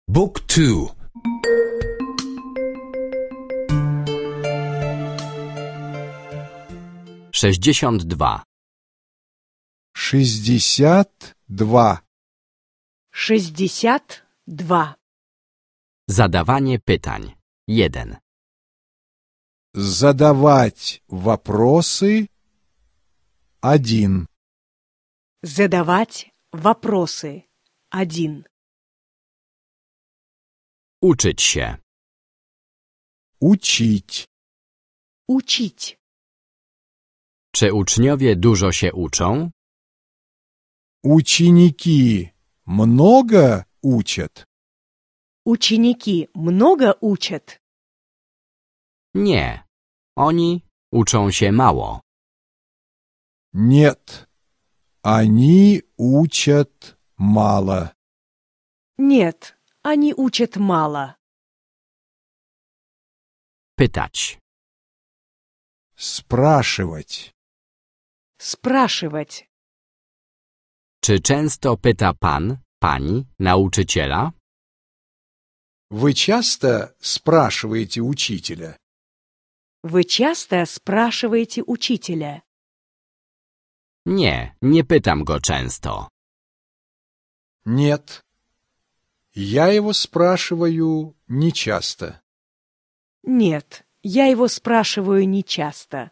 Book 2. 62. 62. 62. Zadawanie pytań. 1. Задавать вопросы. 1. Задавать вопросы. 1. Uczyć się. Учить. Учить. Czy uczniowie dużo się uczą? Ученики много учат? Ученики много учат? Nie. Oni uczą się mało. Нет. Они учат мало. Нет, они учат мало. Pytać. Спрашивать. Спрашивать. Czy często pyta pan, pani, nauczyciela? Вы часто спрашиваете учителя? Вы часто спрашиваете учителя? Nie, nie pytam go często. Нет. Я его спрашиваю нечасто. Нет, я его спрашиваю нечасто.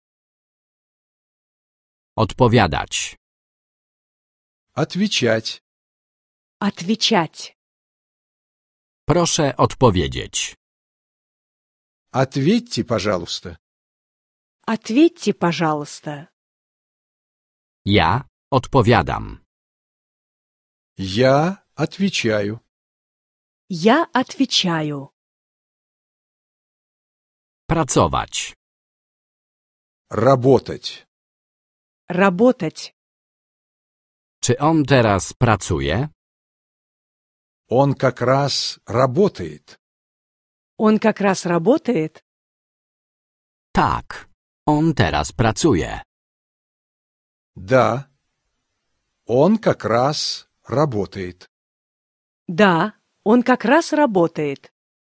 Odpowiadać. Отвечать. Отвечать. Proszę odpowiedzieć. Ответьте, пожалуйста. Ответьте, пожалуйста. Ja odpowiadam. Я отвечаю. Я отвечаю. Pracować. Работать. Работать. Czy on teraz pracuje? Он как раз работает. Он как раз работает? Tak, on teraz pracuje. Да. Он как раз работает. Да, он как раз работает.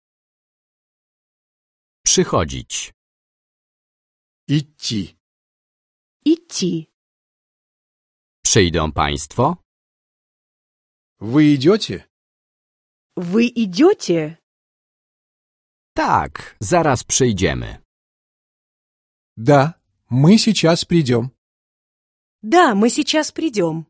Przychodzić. Идти. Идти. Przyjdą państwo? Вы идете? Вы идете? Tak, zaraz przyjdziemy. Да, мы сейчас придем. Да, мы сейчас придем.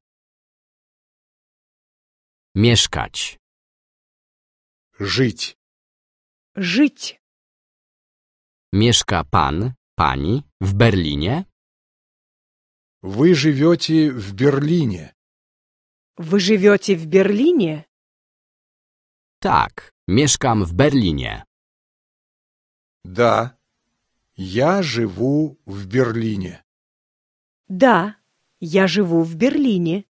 Mieszkać. Жить. Жить. Mieszka pan, pani w Berlinie? Вы живете в Берлине. Вы живете в Берлине? Tak, mieszkam w Berlinie. Да, я живу в Берлине. Да, я живу в Берлине.